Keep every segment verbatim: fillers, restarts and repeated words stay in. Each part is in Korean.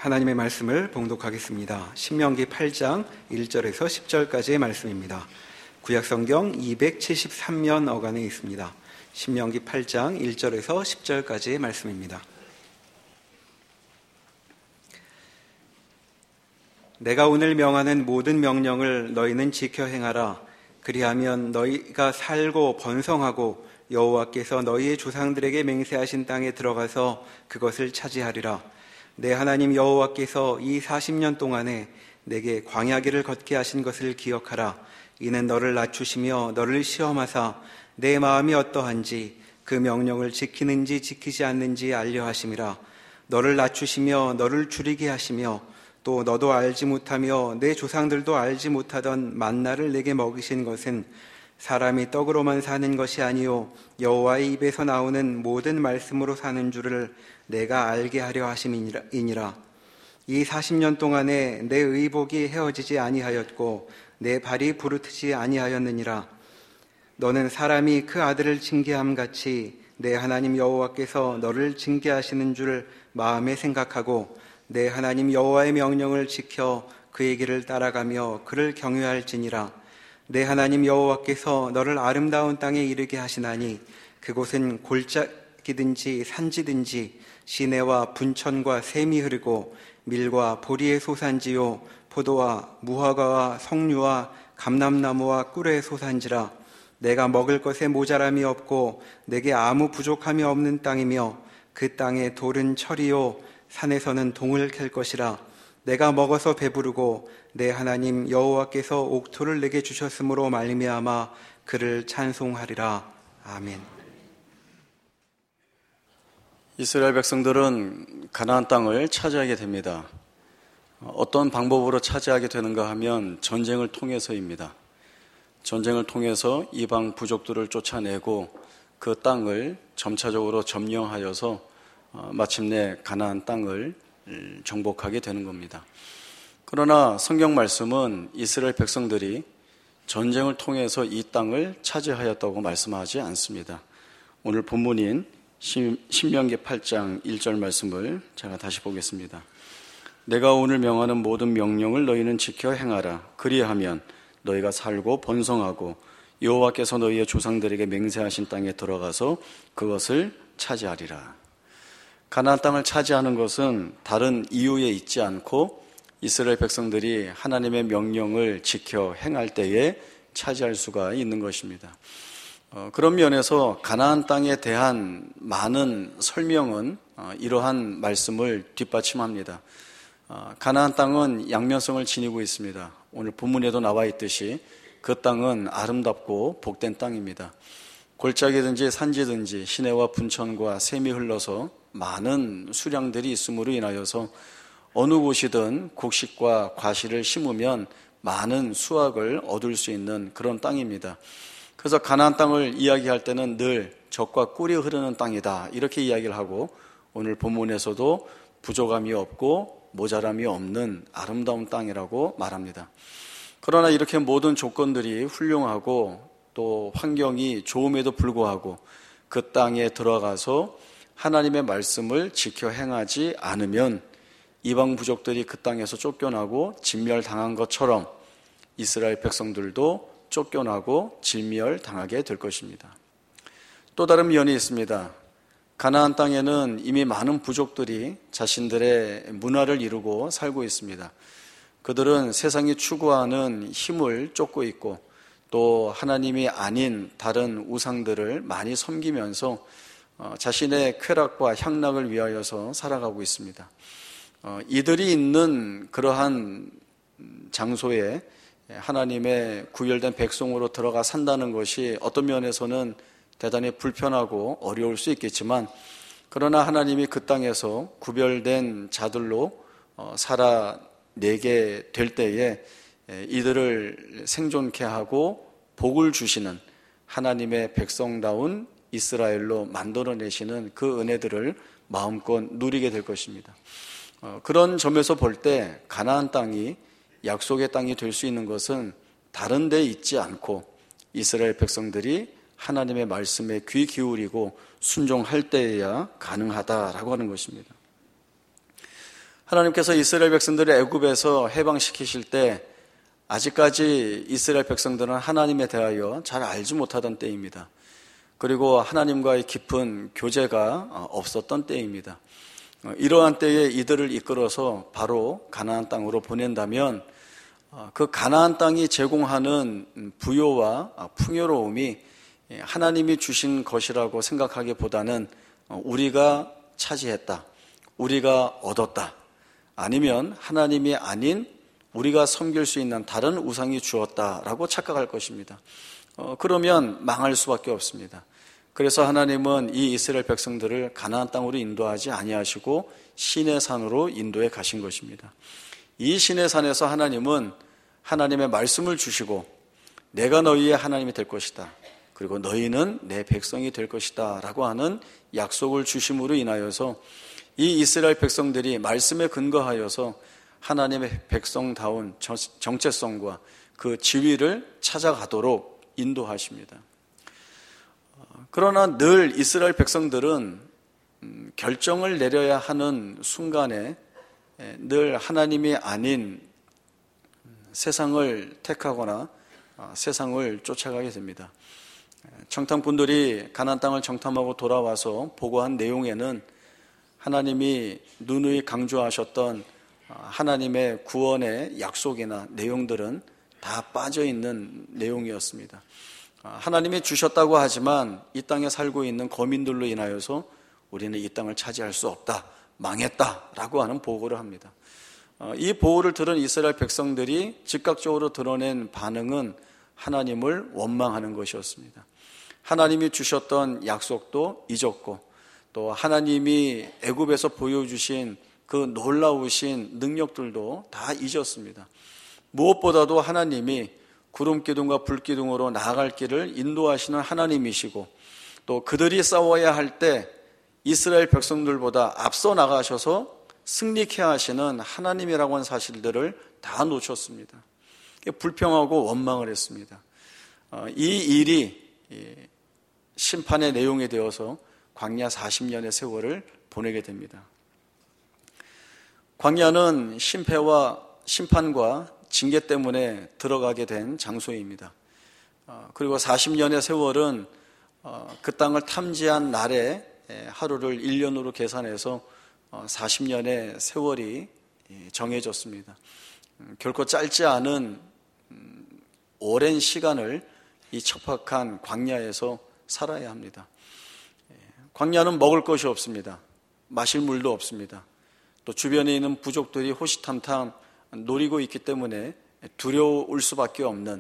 하나님의 말씀을 봉독하겠습니다. 신명기 팔 장 일 절에서 십 절까지의 말씀입니다. 구약성경 이백칠십삼 면 어간에 있습니다. 신명기 팔 장 일 절에서 십 절까지의 말씀입니다. 내가 오늘 명하는 모든 명령을 너희는 지켜 행하라. 그리하면 너희가 살고 번성하고 여호와께서 너희의 조상들에게 맹세하신 땅에 들어가서 그것을 차지하리라. 내 하나님 여호와께서 이 사십 년 동안에 내게 광야길을 걷게 하신 것을 기억하라. 이는 너를 낮추시며 너를 시험하사 내 마음이 어떠한지 그 명령을 지키는지 지키지 않는지 알려 하심이라. 너를 낮추시며 너를 줄이게 하시며 또 너도 알지 못하며 내 조상들도 알지 못하던 만나를 내게 먹이신 것은 사람이 떡으로만 사는 것이 아니요 여호와의 입에서 나오는 모든 말씀으로 사는 줄을 내가 알게 하려 하심이니라. 이 사십 년 동안에 내 의복이 헤어지지 아니하였고 내 발이 부르트지 아니하였느니라. 너는 사람이 그 아들을 징계함 같이 내 하나님 여호와께서 너를 징계하시는 줄 마음에 생각하고 내 하나님 여호와의 명령을 지켜 그의 길을 따라가며 그를 경외할지니라. 내 하나님 여호와께서 너를 아름다운 땅에 이르게 하시나니 그곳은 골짜기든지 산지든지 시내와 분천과 샘이 흐르고 밀과 보리의 소산지요 포도와 무화과와 석류와 감람나무와 꿀의 소산지라. 내가 먹을 것에 모자람이 없고 내게 아무 부족함이 없는 땅이며 그 땅에 돌은 철이요 산에서는 동을 캘 것이라. 내가 먹어서 배부르고 내 하나님 여호와께서 옥토를 내게 주셨으므로 말미암아 그를 찬송하리라. 아멘. 이스라엘 백성들은 가나안 땅을 차지하게 됩니다. 어떤 방법으로 차지하게 되는가 하면 전쟁을 통해서입니다. 전쟁을 통해서 이방 부족들을 쫓아내고 그 땅을 점차적으로 점령하여서 마침내 가나안 땅을 정복하게 되는 겁니다. 그러나 성경 말씀은 이스라엘 백성들이 전쟁을 통해서 이 땅을 차지하였다고 말씀하지 않습니다. 오늘 본문인 신명기 팔 장 일 절 말씀을 제가 다시 보겠습니다. 내가 오늘 명하는 모든 명령을 너희는 지켜 행하라. 그리하면 너희가 살고 번성하고 여호와께서 너희의 조상들에게 맹세하신 땅에 들어가서 그것을 차지하리라. 가나안 땅을 차지하는 것은 다른 이유에 있지 않고 이스라엘 백성들이 하나님의 명령을 지켜 행할 때에 차지할 수가 있는 것입니다. 어, 그런 면에서 가나안 땅에 대한 많은 설명은 어, 이러한 말씀을 뒷받침합니다. 어, 가나안 땅은 양면성을 지니고 있습니다. 오늘 본문에도 나와 있듯이 그 땅은 아름답고 복된 땅입니다. 골짜기든지 산지든지 시내와 분천과 샘이 흘러서 많은 수량들이 있음으로 인하여서 어느 곳이든 곡식과 과실을 심으면 많은 수확을 얻을 수 있는 그런 땅입니다. 그래서 가나안 땅을 이야기할 때는 늘 젖과 꿀이 흐르는 땅이다 이렇게 이야기를 하고 오늘 본문에서도 부족함이 없고 모자람이 없는 아름다운 땅이라고 말합니다. 그러나 이렇게 모든 조건들이 훌륭하고 또 환경이 좋음에도 불구하고 그 땅에 들어가서 하나님의 말씀을 지켜 행하지 않으면 이방 부족들이 그 땅에서 쫓겨나고 진멸당한 것처럼 이스라엘 백성들도 쫓겨나고 진멸당하게 될 것입니다. 또 다른 면이 있습니다. 가나안 땅에는 이미 많은 부족들이 자신들의 문화를 이루고 살고 있습니다. 그들은 세상이 추구하는 힘을 쫓고 있고 또 하나님이 아닌 다른 우상들을 많이 섬기면서 자신의 쾌락과 향락을 위하여서 살아가고 있습니다. 이들이 있는 그러한 장소에 하나님의 구별된 백성으로 들어가 산다는 것이 어떤 면에서는 대단히 불편하고 어려울 수 있겠지만 그러나 하나님이 그 땅에서 구별된 자들로 살아내게 될 때에 이들을 생존케 하고 복을 주시는 하나님의 백성다운 이스라엘로 만들어내시는 그 은혜들을 마음껏 누리게 될 것입니다. 그런 점에서 볼 때 가나안 땅이 약속의 땅이 될 수 있는 것은 다른 데 있지 않고 이스라엘 백성들이 하나님의 말씀에 귀 기울이고 순종할 때에야 가능하다라고 하는 것입니다. 하나님께서 이스라엘 백성들을 애굽에서 해방시키실 때 아직까지 이스라엘 백성들은 하나님에 대하여 잘 알지 못하던 때입니다. 그리고 하나님과의 깊은 교제가 없었던 때입니다. 이러한 때에 이들을 이끌어서 바로 가나안 땅으로 보낸다면 그 가나안 땅이 제공하는 부요와 풍요로움이 하나님이 주신 것이라고 생각하기보다는 우리가 차지했다, 우리가 얻었다, 아니면 하나님이 아닌 우리가 섬길 수 있는 다른 우상이 주었다라고 착각할 것입니다. 어, 그러면 망할 수밖에 없습니다. 그래서 하나님은 이 이스라엘 백성들을 가나안 땅으로 인도하지 아니하시고 시내 산으로 인도해 가신 것입니다. 이 시내 산에서 하나님은 하나님의 말씀을 주시고 내가 너희의 하나님이 될 것이다, 그리고 너희는 내 백성이 될 것이다 라고 하는 약속을 주심으로 인하여서 이 이스라엘 백성들이 말씀에 근거하여서 하나님의 백성다운 정체성과 그 지위를 찾아가도록 인도하십니다. 그러나 늘 이스라엘 백성들은 결정을 내려야 하는 순간에 늘 하나님이 아닌 세상을 택하거나 세상을 쫓아가게 됩니다. 정탐꾼들이 가나안 땅을 정탐하고 돌아와서 보고한 내용에는 하나님이 누누이 강조하셨던 하나님의 구원의 약속이나 내용들은 다 빠져있는 내용이었습니다. 하나님이 주셨다고 하지만 이 땅에 살고 있는 거민들로 인하여서 우리는 이 땅을 차지할 수 없다, 망했다라고 하는 보고를 합니다. 이 보고를 들은 이스라엘 백성들이 즉각적으로 드러낸 반응은 하나님을 원망하는 것이었습니다. 하나님이 주셨던 약속도 잊었고 또 하나님이 애굽에서 보여주신 그 놀라우신 능력들도 다 잊었습니다. 무엇보다도 하나님이 구름기둥과 불기둥으로 나아갈 길을 인도하시는 하나님이시고 또 그들이 싸워야 할 때 이스라엘 백성들보다 앞서 나가셔서 승리케 하시는 하나님이라고 하는 사실들을 다 놓쳤습니다. 불평하고 원망을 했습니다. 이 일이 심판의 내용이 되어서 광야 사십 년의 세월을 보내게 됩니다. 광야는 심패와 심판과 징계 때문에 들어가게 된 장소입니다. 그리고 사십 년의 세월은 그 땅을 탐지한 날에 하루를 일 년으로 계산해서 사십 년의 세월이 정해졌습니다. 결코 짧지 않은 오랜 시간을 이 척박한 광야에서 살아야 합니다. 광야는 먹을 것이 없습니다. 마실 물도 없습니다. 또 주변에 있는 부족들이 호시탐탐 노리고 있기 때문에 두려울 수밖에 없는,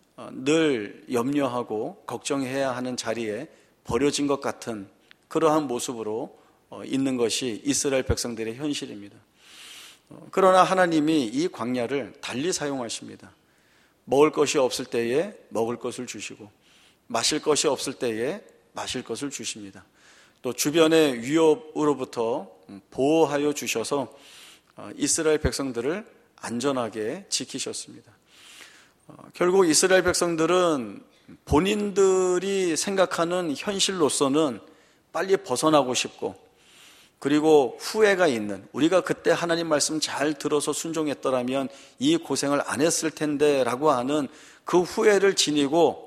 늘 염려하고 걱정해야 하는 자리에 버려진 것 같은 그러한 모습으로 있는 것이 이스라엘 백성들의 현실입니다. 그러나 하나님이 이 광야를 달리 사용하십니다. 먹을 것이 없을 때에 먹을 것을 주시고 마실 것이 없을 때에 마실 것을 주십니다. 또 주변의 위협으로부터 보호하여 주셔서 이스라엘 백성들을 안전하게 지키셨습니다. 결국 이스라엘 백성들은 본인들이 생각하는 현실로서는 빨리 벗어나고 싶고, 그리고 후회가 있는, 우리가 그때 하나님 말씀 잘 들어서 순종했더라면 이 고생을 안 했을 텐데 라고 하는 그 후회를 지니고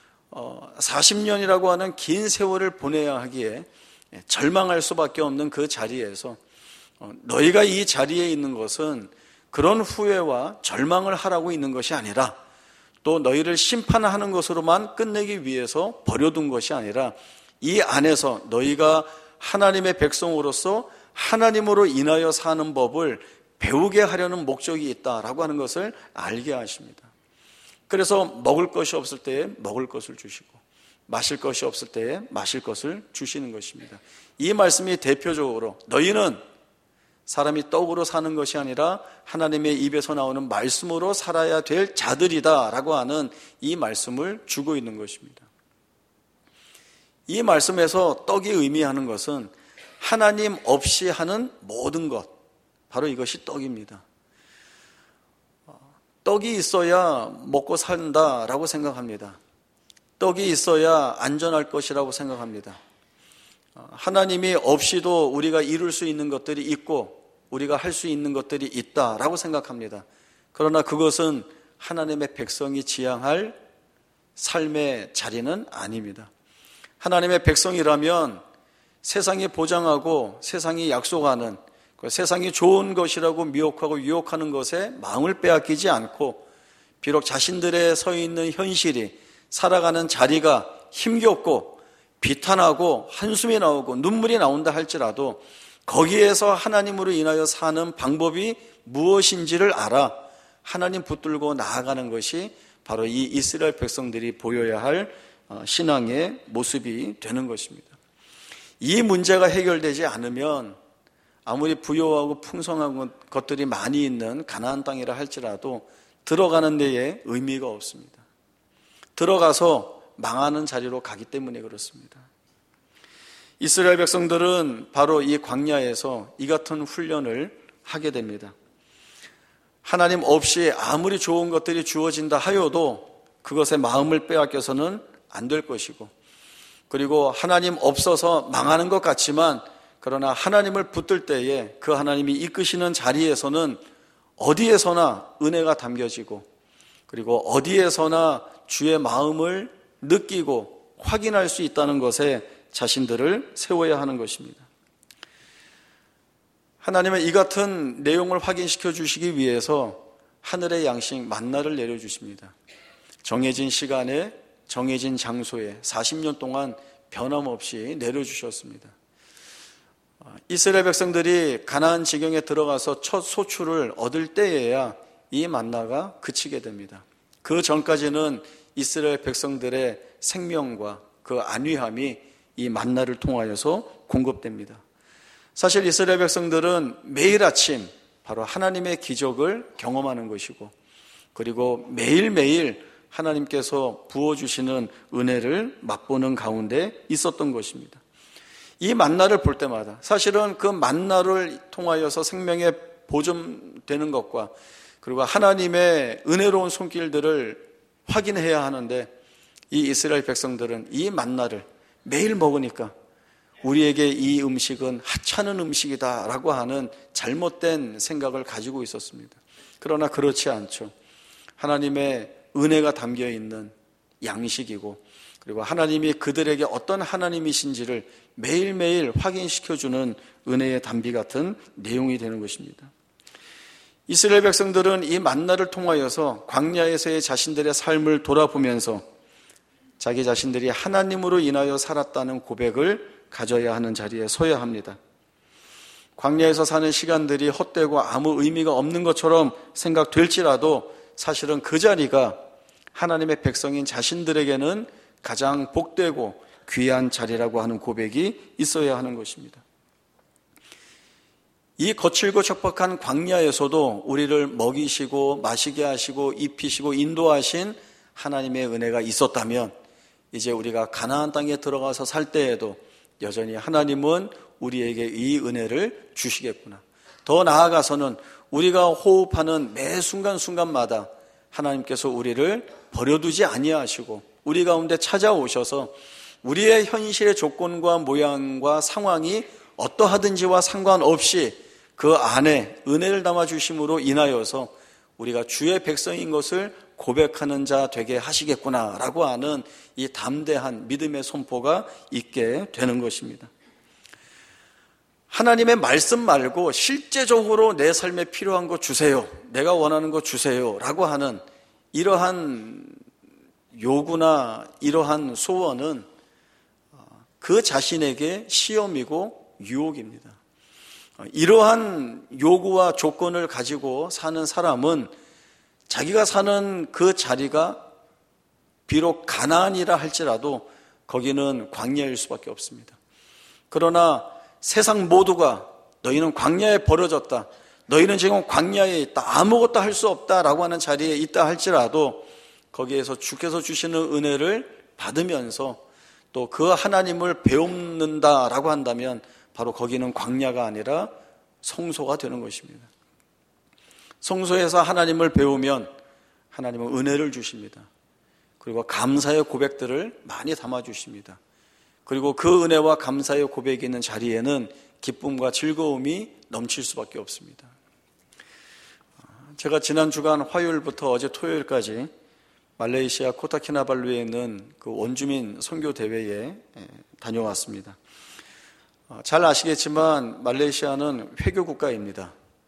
사십 년이라고 하는 긴 세월을 보내야 하기에 절망할 수밖에 없는 그 자리에서 너희가 이 자리에 있는 것은 그런 후회와 절망을 하라고 있는 것이 아니라 또 너희를 심판하는 것으로만 끝내기 위해서 버려둔 것이 아니라 이 안에서 너희가 하나님의 백성으로서 하나님으로 인하여 사는 법을 배우게 하려는 목적이 있다라고 하는 것을 알게 하십니다. 그래서 먹을 것이 없을 때에 먹을 것을 주시고 마실 것이 없을 때에 마실 것을 주시는 것입니다. 이 말씀이 대표적으로 너희는 사람이 떡으로 사는 것이 아니라 하나님의 입에서 나오는 말씀으로 살아야 될 자들이다 라고 하는 이 말씀을 주고 있는 것입니다. 이 말씀에서 떡이 의미하는 것은 하나님 없이 하는 모든 것, 바로 이것이 떡입니다. 떡이 있어야 먹고 산다라고 생각합니다. 떡이 있어야 안전할 것이라고 생각합니다. 하나님이 없이도 우리가 이룰 수 있는 것들이 있고 우리가 할 수 있는 것들이 있다라고 생각합니다. 그러나 그것은 하나님의 백성이 지향할 삶의 자리는 아닙니다. 하나님의 백성이라면 세상이 보장하고 세상이 약속하는, 세상이 좋은 것이라고 미혹하고 유혹하는 것에 마음을 빼앗기지 않고, 비록 자신들의 서 있는 현실이, 살아가는 자리가 힘겹고 비탄하고 한숨이 나오고 눈물이 나온다 할지라도 거기에서 하나님으로 인하여 사는 방법이 무엇인지를 알아 하나님 붙들고 나아가는 것이 바로 이 이스라엘 백성들이 보여야 할 신앙의 모습이 되는 것입니다. 이 문제가 해결되지 않으면 아무리 부유하고 풍성한 것들이 많이 있는 가나안 땅이라 할지라도 들어가는 데에 의미가 없습니다. 들어가서 망하는 자리로 가기 때문에 그렇습니다. 이스라엘 백성들은 바로 이 광야에서 이 같은 훈련을 하게 됩니다. 하나님 없이 아무리 좋은 것들이 주어진다 하여도 그것에 마음을 빼앗겨서는 안 될 것이고, 그리고 하나님 없어서 망하는 것 같지만 그러나 하나님을 붙들 때에 그 하나님이 이끄시는 자리에서는 어디에서나 은혜가 담겨지고, 그리고 어디에서나 주의 마음을 느끼고 확인할 수 있다는 것에 자신들을 세워야 하는 것입니다. 하나님은 이 같은 내용을 확인시켜 주시기 위해서 하늘의 양식 만나를 내려주십니다. 정해진 시간에 정해진 장소에 사십 년 동안 변함없이 내려주셨습니다. 이스라엘 백성들이 가나안 지경에 들어가서 첫 소출을 얻을 때에야 이 만나가 그치게 됩니다. 그 전까지는 이스라엘 백성들의 생명과 그 안위함이 이 만나를 통하여서 공급됩니다. 사실 이스라엘 백성들은 매일 아침 바로 하나님의 기적을 경험하는 것이고, 그리고 매일매일 하나님께서 부어주시는 은혜를 맛보는 가운데 있었던 것입니다. 이 만나를 볼 때마다 사실은 그 만나를 통하여서 생명에 보존되는 것과 그리고 하나님의 은혜로운 손길들을 확인해야 하는데, 이 이스라엘 백성들은 이 만나를 매일 먹으니까 우리에게 이 음식은 하찮은 음식이다 라고 하는 잘못된 생각을 가지고 있었습니다. 그러나 그렇지 않죠. 하나님의 은혜가 담겨있는 양식이고, 그리고 하나님이 그들에게 어떤 하나님이신지를 매일매일 확인시켜주는 은혜의 담비 같은 내용이 되는 것입니다. 이스라엘 백성들은 이 만나를 통하여서 광야에서의 자신들의 삶을 돌아보면서 자기 자신들이 하나님으로 인하여 살았다는 고백을 가져야 하는 자리에 서야 합니다. 광야에서 사는 시간들이 헛되고 아무 의미가 없는 것처럼 생각될지라도 사실은 그 자리가 하나님의 백성인 자신들에게는 가장 복되고 귀한 자리라고 하는 고백이 있어야 하는 것입니다. 이 거칠고 척박한 광야에서도 우리를 먹이시고 마시게 하시고 입히시고 인도하신 하나님의 은혜가 있었다면, 이제 우리가 가나안 땅에 들어가서 살 때에도 여전히 하나님은 우리에게 이 은혜를 주시겠구나. 더 나아가서는 우리가 호흡하는 매 순간순간마다 하나님께서 우리를 버려두지 아니하시고 우리 가운데 찾아오셔서 우리의 현실의 조건과 모양과 상황이 어떠하든지와 상관없이 그 안에 은혜를 담아주심으로 인하여서 우리가 주의 백성인 것을 고백하는 자 되게 하시겠구나라고 하는 이 담대한 믿음의 선포가 있게 되는 것입니다. 하나님의 말씀 말고 실제적으로 내 삶에 필요한 거 주세요, 내가 원하는 거 주세요 라고 하는 이러한 요구나 이러한 소원은 그 자신에게 시험이고 유혹입니다. 이러한 요구와 조건을 가지고 사는 사람은 자기가 사는 그 자리가 비록 가나안이라 할지라도 거기는 광야일 수밖에 없습니다. 그러나 세상 모두가 너희는 광야에 버려졌다, 너희는 지금 광야에 있다, 아무것도 할 수 없다라고 하는 자리에 있다 할지라도 거기에서 주께서 주시는 은혜를 받으면서 또 그 하나님을 배웁는다라고 한다면 바로 거기는 광야가 아니라 성소가 되는 것입니다. 성소에서 하나님을 배우면 하나님은 은혜를 주십니다. 그리고 감사의 고백들을 많이 담아주십니다. 그리고 그 은혜와 감사의 고백이 있는 자리에는 기쁨과 즐거움이 넘칠 수밖에 없습니다. 제가 지난 주간 화요일부터 어제 토요일까지 말레이시아 코타키나발루에 있는 그 원주민 선교 대회에 다녀왔습니다. 잘 아시겠지만 말레이시아는 회교 국가입니다.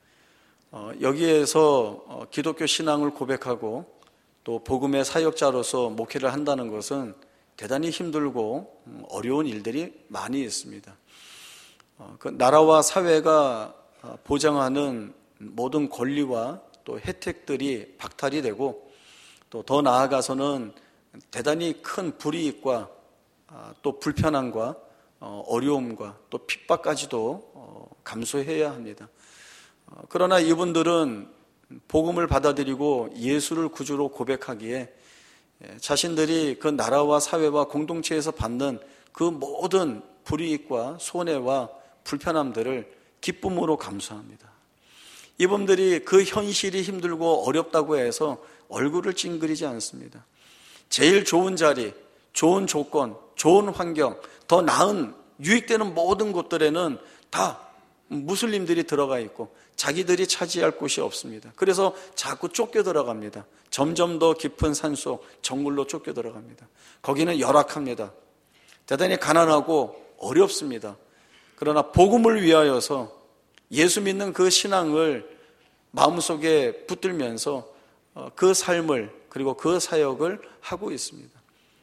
여기에서 기독교 신앙을 고백하고 또 복음의 사역자로서 목회를 한다는 것은 대단히 힘들고 어려운 일들이 많이 있습니다. 그 나라와 사회가 보장하는 모든 권리와 또 혜택들이 박탈이 되고 또 더 나아가서는 대단히 큰 불이익과 또 불편함과 어려움과 또 핍박까지도 감수해야 합니다. 그러나 이분들은 복음을 받아들이고 예수를 구주로 고백하기에 자신들이 그 나라와 사회와 공동체에서 받는 그 모든 불이익과 손해와 불편함들을 기쁨으로 감수합니다. 이분들이 그 현실이 힘들고 어렵다고 해서 얼굴을 찡그리지 않습니다. 제일 좋은 자리, 좋은 조건, 좋은 환경, 더 나은 유익되는 모든 곳들에는 다 무슬림들이 들어가 있고 자기들이 차지할 곳이 없습니다. 그래서 자꾸 쫓겨 들어갑니다. 점점 더 깊은 산속, 정글로 쫓겨 들어갑니다. 거기는 열악합니다. 대단히 가난하고 어렵습니다. 그러나 복음을 위하여서 예수 믿는 그 신앙을 마음속에 붙들면서 그 삶을 그리고 그 사역을 하고 있습니다.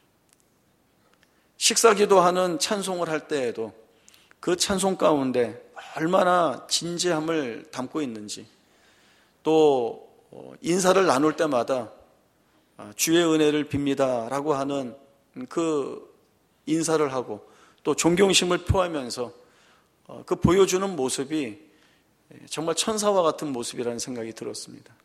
식사기도하는 찬송을 할 때에도 그 찬송 가운데 얼마나 진지함을 담고 있는지, 또 인사를 나눌 때마다 주의 은혜를 빕니다 라고 하는 그 인사를 하고 또 존경심을 표하면서 그 보여주는 모습이 정말 천사와 같은 모습이라는 생각이 들었습니다.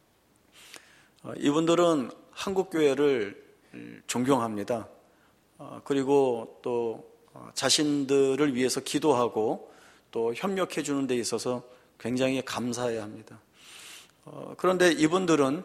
이분들은 한국교회를 존경합니다. 그리고 또 자신들을 위해서 기도하고 또 협력해 주는 데 있어서 굉장히 감사해야 합니다. 그런데 이분들은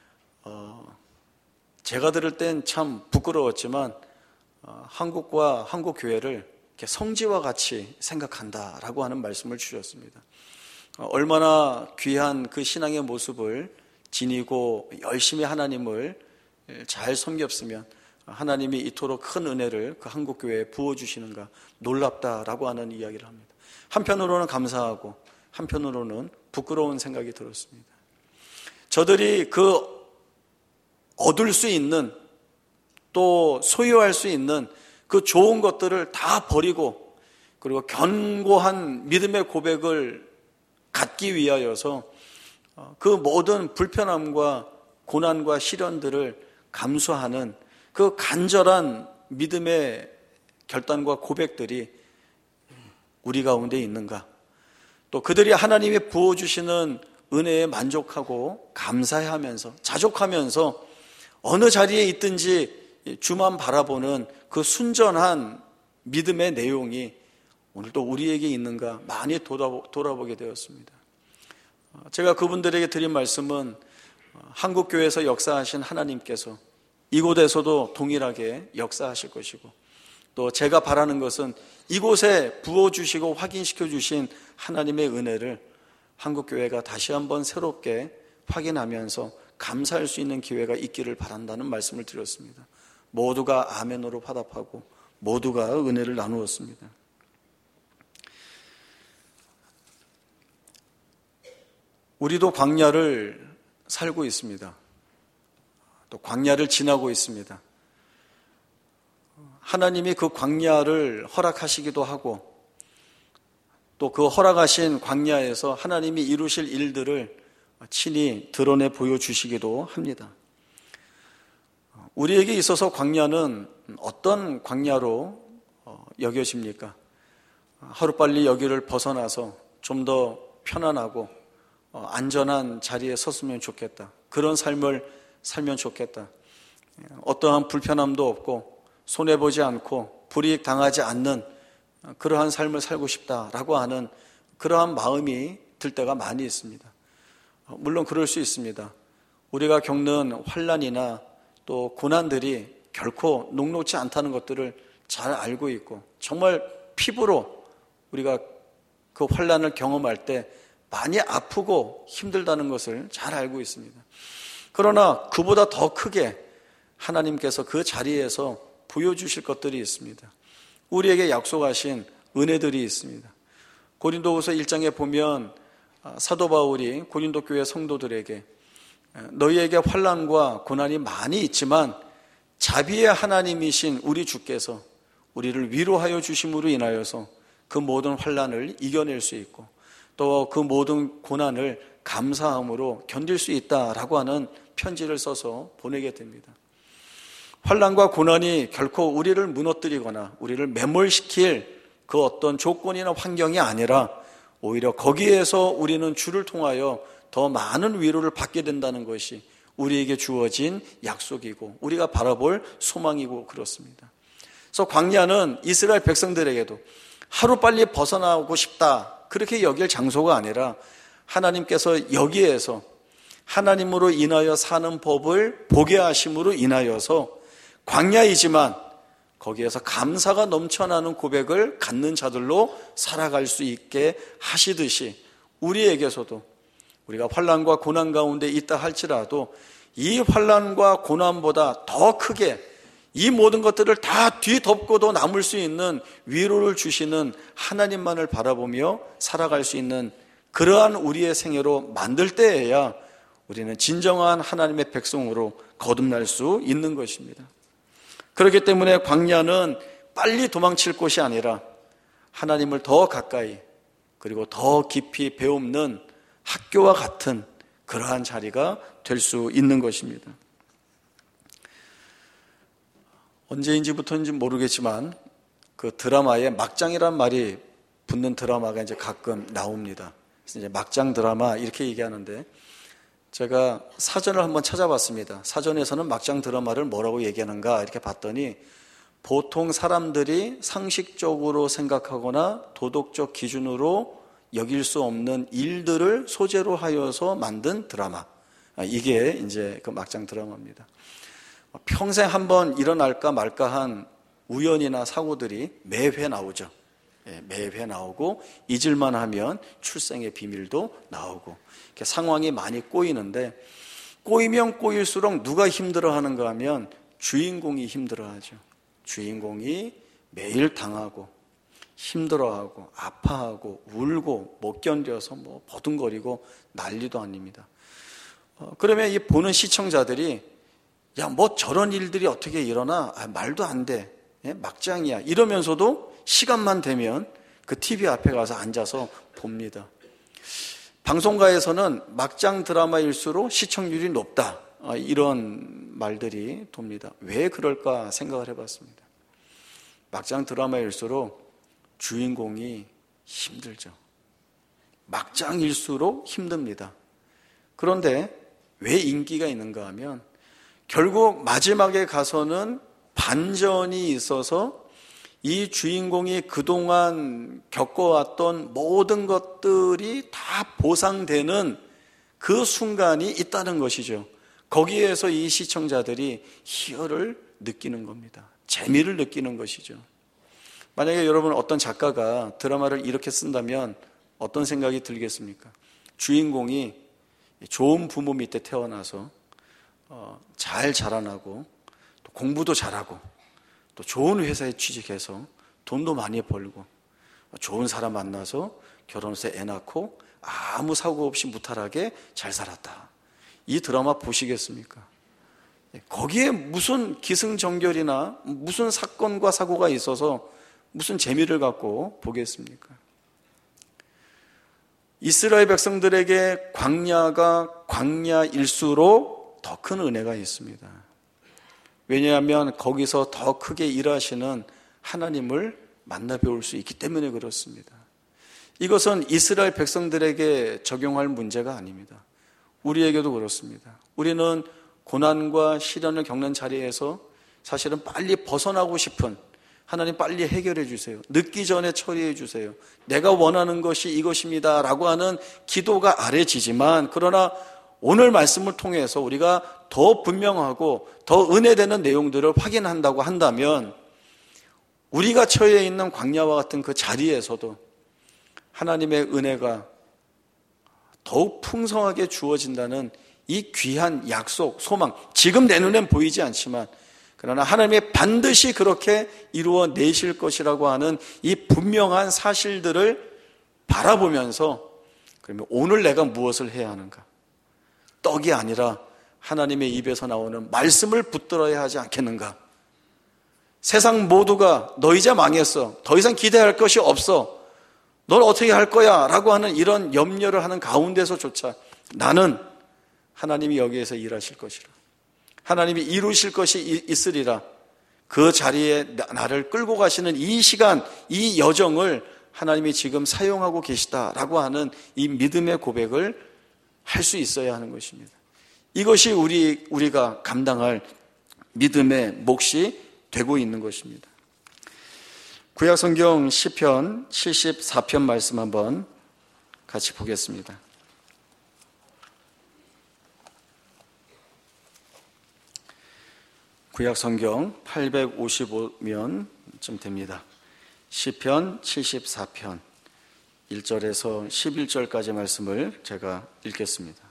제가 들을 땐 참 부끄러웠지만 한국과 한국교회를 성지와 같이 생각한다라고 하는 말씀을 주셨습니다. 얼마나 귀한 그 신앙의 모습을 지니고 열심히 하나님을 잘 섬겼으면 하나님이 이토록 큰 은혜를 그 한국교회에 부어주시는가 놀랍다라고 하는 이야기를 합니다. 한편으로는 감사하고 한편으로는 부끄러운 생각이 들었습니다. 저들이 그 얻을 수 있는 또 소유할 수 있는 그 좋은 것들을 다 버리고 그리고 견고한 믿음의 고백을 갖기 위하여서 그 모든 불편함과 고난과 시련들을 감수하는 그 간절한 믿음의 결단과 고백들이 우리 가운데 있는가? 또 그들이 하나님이 부어주시는 은혜에 만족하고 감사해하면서 자족하면서 어느 자리에 있든지 주만 바라보는 그 순전한 믿음의 내용이 오늘도 우리에게 있는가 많이 돌아보게 되었습니다. 제가 그분들에게 드린 말씀은 한국교회에서 역사하신 하나님께서 이곳에서도 동일하게 역사하실 것이고 또 제가 바라는 것은 이곳에 부어주시고 확인시켜 주신 하나님의 은혜를 한국교회가 다시 한번 새롭게 확인하면서 감사할 수 있는 기회가 있기를 바란다는 말씀을 드렸습니다. 모두가 아멘으로 화답하고 모두가 은혜를 나누었습니다. 우리도 광야를 살고 있습니다. 또 광야를 지나고 있습니다. 하나님이 그 광야를 허락하시기도 하고 또 그 허락하신 광야에서 하나님이 이루실 일들을 친히 드러내 보여주시기도 합니다. 우리에게 있어서 광야는 어떤 광야로 여겨집니까? 하루빨리 여기를 벗어나서 좀 더 편안하고 안전한 자리에 섰으면 좋겠다. 그런 삶을 살면 좋겠다. 어떠한 불편함도 없고 손해보지 않고 불이익 당하지 않는 그러한 삶을 살고 싶다라고 하는 그러한 마음이 들 때가 많이 있습니다. 물론 그럴 수 있습니다. 우리가 겪는 환난이나 또 고난들이 결코 녹록지 않다는 것들을 잘 알고 있고 정말 피부로 우리가 그 환난을 경험할 때 많이 아프고 힘들다는 것을 잘 알고 있습니다. 그러나 그보다 더 크게 하나님께서 그 자리에서 보여주실 것들이 있습니다. 우리에게 약속하신 은혜들이 있습니다. 고린도후서 일 장에 보면 사도 바울이 고린도 교회 성도들에게 너희에게 환난과 고난이 많이 있지만 자비의 하나님이신 우리 주께서 우리를 위로하여 주심으로 인하여서 그 모든 환난을 이겨낼 수 있고 또 그 모든 고난을 감사함으로 견딜 수 있다라고 하는 편지를 써서 보내게 됩니다. 환난과 고난이 결코 우리를 무너뜨리거나 우리를 매몰시킬 그 어떤 조건이나 환경이 아니라 오히려 거기에서 우리는 주를 통하여 더 많은 위로를 받게 된다는 것이 우리에게 주어진 약속이고 우리가 바라볼 소망이고 그렇습니다. 그래서 광야는 이스라엘 백성들에게도 하루빨리 벗어나고 싶다 그렇게 여길 장소가 아니라 하나님께서 여기에서 하나님으로 인하여 사는 법을 보게 하심으로 인하여서 광야이지만 거기에서 감사가 넘쳐나는 고백을 갖는 자들로 살아갈 수 있게 하시듯이 우리에게서도 우리가 환난과 고난 가운데 있다 할지라도 이 환난과 고난보다 더 크게 이 모든 것들을 다 뒤덮고도 남을 수 있는 위로를 주시는 하나님만을 바라보며 살아갈 수 있는 그러한 우리의 생애로 만들 때에야 우리는 진정한 하나님의 백성으로 거듭날 수 있는 것입니다. 그렇기 때문에 광야는 빨리 도망칠 곳이 아니라 하나님을 더 가까이 그리고 더 깊이 배우는 학교와 같은 그러한 자리가 될 수 있는 것입니다. 언제인지부터인지 모르겠지만 그 드라마에 막장이란 말이 붙는 드라마가 이제 가끔 나옵니다. 그래서 이제 막장 드라마 이렇게 얘기하는데 제가 사전을 한번 찾아봤습니다. 사전에서는 막장 드라마를 뭐라고 얘기하는가 이렇게 봤더니 보통 사람들이 상식적으로 생각하거나 도덕적 기준으로 여길 수 없는 일들을 소재로 하여서 만든 드라마. 이게 이제 그 막장 드라마입니다. 평생 한번 일어날까 말까 한 우연이나 사고들이 매회 나오죠. 매회 나오고 잊을만 하면 출생의 비밀도 나오고 이렇게 상황이 많이 꼬이는데 꼬이면 꼬일수록 누가 힘들어하는가 하면 주인공이 힘들어하죠. 주인공이 매일 당하고 힘들어하고 아파하고 울고 못 견뎌서 뭐 버둥거리고 난리도 아닙니다. 어, 그러면 이 보는 시청자들이 야, 뭐 저런 일들이 어떻게 일어나? 아, 말도 안 돼. 예? 막장이야. 이러면서도 시간만 되면 그 티비 앞에 가서 앉아서 봅니다. 방송가에서는 막장 드라마일수록 시청률이 높다. 아, 이런 말들이 돕니다. 왜 그럴까 생각을 해봤습니다. 막장 드라마일수록 주인공이 힘들죠. 막장일수록 힘듭니다. 그런데 왜 인기가 있는가 하면 결국 마지막에 가서는 반전이 있어서 이 주인공이 그동안 겪어왔던 모든 것들이 다 보상되는 그 순간이 있다는 것이죠. 거기에서 이 시청자들이 희열을 느끼는 겁니다. 재미를 느끼는 것이죠. 만약에 여러분 어떤 작가가 드라마를 이렇게 쓴다면 어떤 생각이 들겠습니까? 주인공이 좋은 부모 밑에 태어나서 어, 잘 자라나고 또 공부도 잘하고 또 좋은 회사에 취직해서 돈도 많이 벌고 좋은 사람 만나서 결혼해서 애 낳고 아무 사고 없이 무탈하게 잘 살았다. 이 드라마 보시겠습니까? 거기에 무슨 기승전결이나 무슨 사건과 사고가 있어서 무슨 재미를 갖고 보겠습니까? 이스라엘 백성들에게 광야가 광야일수록 더 큰 은혜가 있습니다. 왜냐하면 거기서 더 크게 일하시는 하나님을 만나 배울 수 있기 때문에 그렇습니다. 이것은 이스라엘 백성들에게 적용할 문제가 아닙니다. 우리에게도 그렇습니다. 우리는 고난과 시련을 겪는 자리에서 사실은 빨리 벗어나고 싶은 하나님 빨리 해결해 주세요. 늦기 전에 처리해 주세요. 내가 원하는 것이 이것입니다 라고 하는 기도가 아래지지만 그러나 오늘 말씀을 통해서 우리가 더 분명하고 더 은혜되는 내용들을 확인한다고 한다면 우리가 처해 있는 광야와 같은 그 자리에서도 하나님의 은혜가 더욱 풍성하게 주어진다는 이 귀한 약속, 소망, 지금 내 눈엔 보이지 않지만 그러나 하나님이 반드시 그렇게 이루어내실 것이라고 하는 이 분명한 사실들을 바라보면서 그러면 오늘 내가 무엇을 해야 하는가? 떡이 아니라 하나님의 입에서 나오는 말씀을 붙들어야 하지 않겠는가? 세상 모두가 너 이제 망했어, 더 이상 기대할 것이 없어, 넌 어떻게 할 거야? 라고 하는 이런 염려를 하는 가운데서조차 나는 하나님이 여기에서 일하실 것이라, 하나님이 이루실 것이 있으리라, 그 자리에 나를 끌고 가시는 이 시간, 이 여정을 하나님이 지금 사용하고 계시다라고 하는 이 믿음의 고백을 할 수 있어야 하는 것입니다. 이것이 우리, 우리가 감당할 믿음의 몫이 되고 있는 것입니다. 구약성경 시편 칠십사 편 말씀 한번 같이 보겠습니다. 구약성경 팔백오십오 면쯤 됩니다. 시편 칠십사 편 일 절에서 십일 절까지 말씀을 제가 읽겠습니다.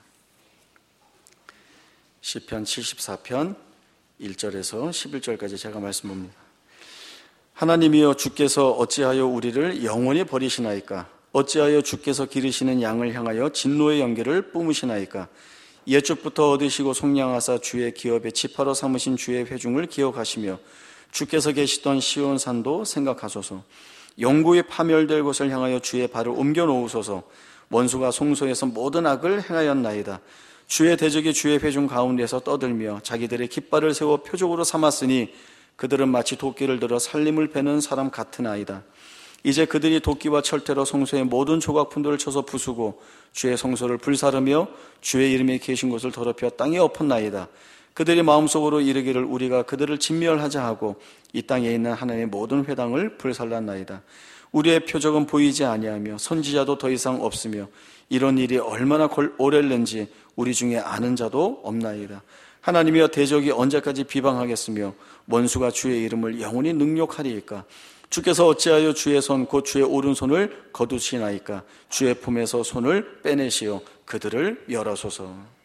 시편 칠십사 편 일 절에서 십일 절까지 제가 말씀 봅니다. 하나님이여, 주께서 어찌하여 우리를 영원히 버리시나이까? 어찌하여 주께서 기르시는 양을 향하여 진노의 연기를 뿜으시나이까? 옛적부터 얻으시고 속량하사 주의 기업의 지파로 삼으신 주의 회중을 기억하시며 주께서 계시던 시온 산도 생각하소서. 영구히 파멸될 곳을 향하여 주의 발을 옮겨 놓으소서. 원수가 송소에서 모든 악을 행하였나이다. 주의 대적이 주의 회중 가운데서 떠들며 자기들의 깃발을 세워 표적으로 삼았으니 그들은 마치 도끼를 들어 살림을 베는 사람 같은 아이다. 이제 그들이 도끼와 철퇴로 성소의 모든 조각품들을 쳐서 부수고 주의 성소를 불사르며 주의 이름이 계신 곳을 더럽혀 땅에 엎었나이다. 그들이 마음속으로 이르기를 우리가 그들을 진멸하자 하고 이 땅에 있는 하나님의 모든 회당을 불살랐나이다. 우리의 표적은 보이지 아니하며 선지자도 더 이상 없으며 이런 일이 얼마나 오랬는지 우리 중에 아는 자도 없나이다. 하나님이여, 대적이 언제까지 비방하겠으며 원수가 주의 이름을 영원히 능욕하리이까? 주께서 어찌하여 주의 손 곧 주의 오른손을 거두시나이까? 주의 품에서 손을 빼내시어 그들을 멸하소서.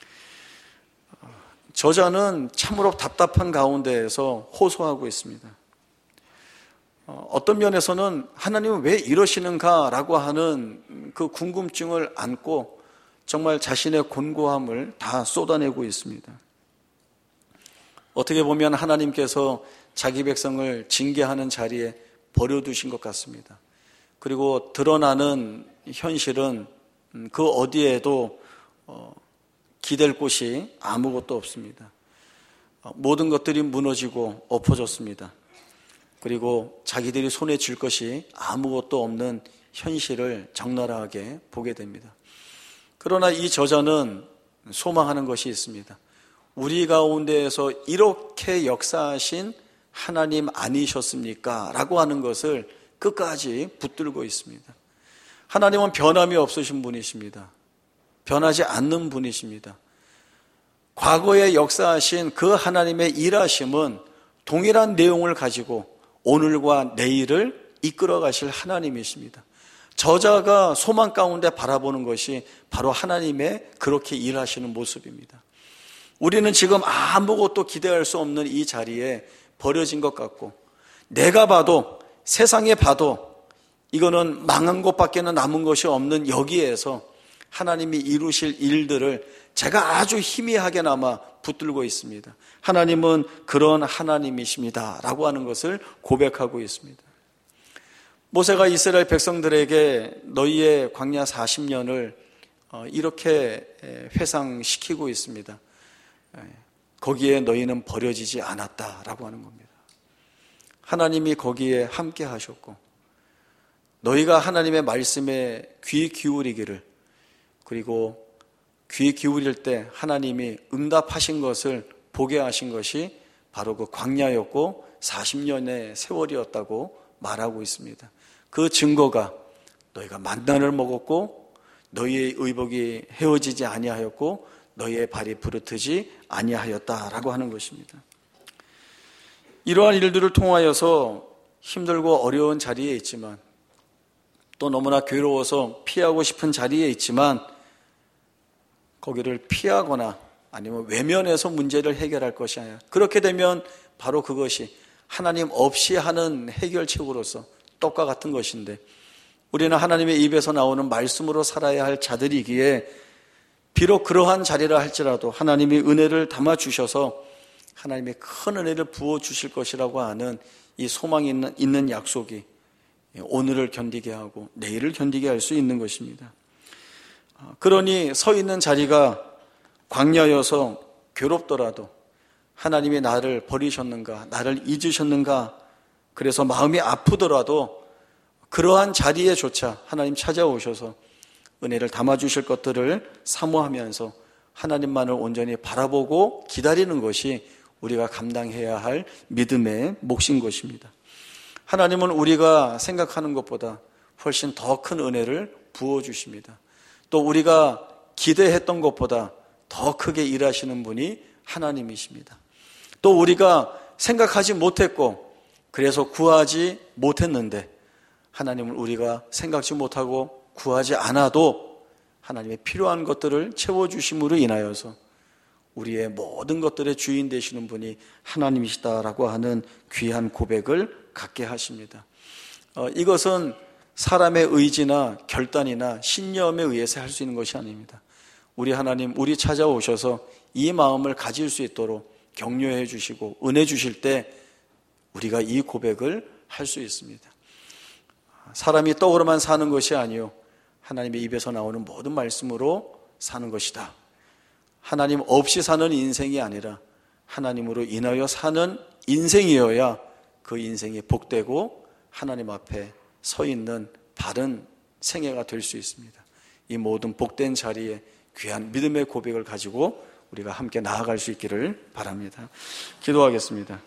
저자는 참으로 답답한 가운데에서 호소하고 있습니다. 어떤 면에서는 하나님은 왜 이러시는가라고 하는 그 궁금증을 안고 정말 자신의 곤고함을 다 쏟아내고 있습니다. 어떻게 보면 하나님께서 자기 백성을 징계하는 자리에 버려두신 것 같습니다. 그리고 드러나는 현실은 그 어디에도 기댈 곳이 아무것도 없습니다. 모든 것들이 무너지고 엎어졌습니다. 그리고 자기들이 손에 쥘 것이 아무것도 없는 현실을 적나라하게 보게 됩니다. 그러나 이 저자는 소망하는 것이 있습니다. 우리 가운데에서 이렇게 역사하신 하나님 아니셨습니까? 라고 하는 것을 끝까지 붙들고 있습니다. 하나님은 변함이 없으신 분이십니다. 변하지 않는 분이십니다. 과거에 역사하신 그 하나님의 일하심은 동일한 내용을 가지고 오늘과 내일을 이끌어 가실 하나님이십니다. 저자가 소망 가운데 바라보는 것이 바로 하나님의 그렇게 일하시는 모습입니다. 우리는 지금 아무것도 기대할 수 없는 이 자리에 버려진 것 같고, 내가 봐도 세상에 봐도 이거는 망한 것밖에는 남은 것이 없는 여기에서 하나님이 이루실 일들을 제가 아주 희미하게나마 붙들고 있습니다. 하나님은 그런 하나님이십니다 라고 하는 것을 고백하고 있습니다. 모세가 이스라엘 백성들에게 너희의 광야 사십 년을 이렇게 회상시키고 있습니다. 거기에 너희는 버려지지 않았다라고 하는 겁니다. 하나님이 거기에 함께 하셨고, 너희가 하나님의 말씀에 귀 기울이기를, 그리고 귀 기울일 때 하나님이 응답하신 것을 보게 하신 것이 바로 그 광야였고 사십 년의 세월이었다고 말하고 있습니다. 그 증거가 너희가 만나를 먹었고 너희의 의복이 헤어지지 아니하였고 너희의 발이 부르트지 아니하였다라고 하는 것입니다. 이러한 일들을 통하여서 힘들고 어려운 자리에 있지만 또 너무나 괴로워서 피하고 싶은 자리에 있지만 거기를 피하거나 아니면 외면해서 문제를 해결할 것이 아니라, 그렇게 되면 바로 그것이 하나님 없이 하는 해결책으로서 떡과 같은 것인데, 우리는 하나님의 입에서 나오는 말씀으로 살아야 할 자들이기에 비록 그러한 자리라 할지라도 하나님이 은혜를 담아주셔서 하나님의 큰 은혜를 부어주실 것이라고 하는 이 소망이 있는, 있는 약속이 오늘을 견디게 하고 내일을 견디게 할 수 있는 것입니다. 그러니 서 있는 자리가 광야여서 괴롭더라도 하나님이 나를 버리셨는가, 나를 잊으셨는가, 그래서 마음이 아프더라도 그러한 자리에조차 하나님 찾아오셔서 은혜를 담아주실 것들을 사모하면서 하나님만을 온전히 바라보고 기다리는 것이 우리가 감당해야 할 믿음의 몫인 것입니다. 하나님은 우리가 생각하는 것보다 훨씬 더 큰 은혜를 부어주십니다. 또 우리가 기대했던 것보다 더 크게 일하시는 분이 하나님이십니다. 또 우리가 생각하지 못했고 그래서 구하지 못했는데 하나님은 우리가 생각지 못하고 구하지 않아도 하나님의 필요한 것들을 채워주심으로 인하여서 우리의 모든 것들의 주인 되시는 분이 하나님이시다라고 하는 귀한 고백을 갖게 하십니다. 어, 이것은 사람의 의지나 결단이나 신념에 의해서 할 수 있는 것이 아닙니다. 우리 하나님, 우리 찾아오셔서 이 마음을 가질 수 있도록 격려해 주시고 은혜 주실 때 우리가 이 고백을 할 수 있습니다. 사람이 떡으로만 사는 것이 아니요 하나님의 입에서 나오는 모든 말씀으로 사는 것이다. 하나님 없이 사는 인생이 아니라 하나님으로 인하여 사는 인생이어야 그 인생이 복되고 하나님 앞에 서 있는 바른 생애가 될 수 있습니다. 이 모든 복된 자리에 귀한 믿음의 고백을 가지고 우리가 함께 나아갈 수 있기를 바랍니다. 기도하겠습니다.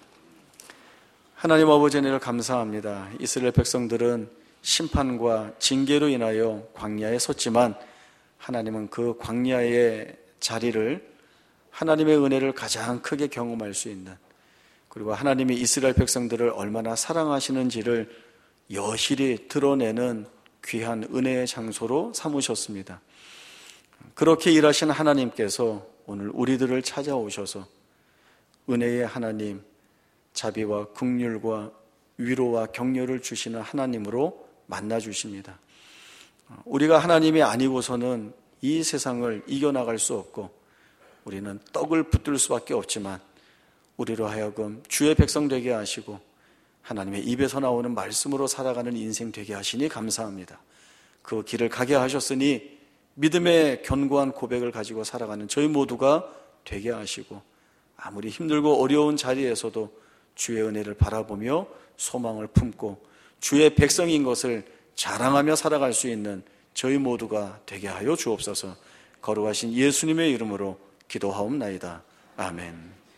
하나님 아버지 은혜를 감사합니다. 이스라엘 백성들은 심판과 징계로 인하여 광야에 섰지만 하나님은 그 광야의 자리를 하나님의 은혜를 가장 크게 경험할 수 있는, 그리고 하나님이 이스라엘 백성들을 얼마나 사랑하시는지를 여실히 드러내는 귀한 은혜의 장소로 삼으셨습니다. 그렇게 일하신 하나님께서 오늘 우리들을 찾아오셔서 은혜의 하나님, 자비와 긍휼과 위로와 격려를 주시는 하나님으로 만나주십니다. 우리가 하나님이 아니고서는 이 세상을 이겨나갈 수 없고 우리는 떡을 붙들 수밖에 없지만 우리로 하여금 주의 백성 되게 하시고 하나님의 입에서 나오는 말씀으로 살아가는 인생 되게 하시니 감사합니다. 그 길을 가게 하셨으니 믿음의 견고한 고백을 가지고 살아가는 저희 모두가 되게 하시고 아무리 힘들고 어려운 자리에서도 주의 은혜를 바라보며 소망을 품고 주의 백성인 것을 자랑하며 살아갈 수 있는 저희 모두가 되게 하여 주옵소서. 거룩하신 예수님의 이름으로 기도하옵나이다. 아멘.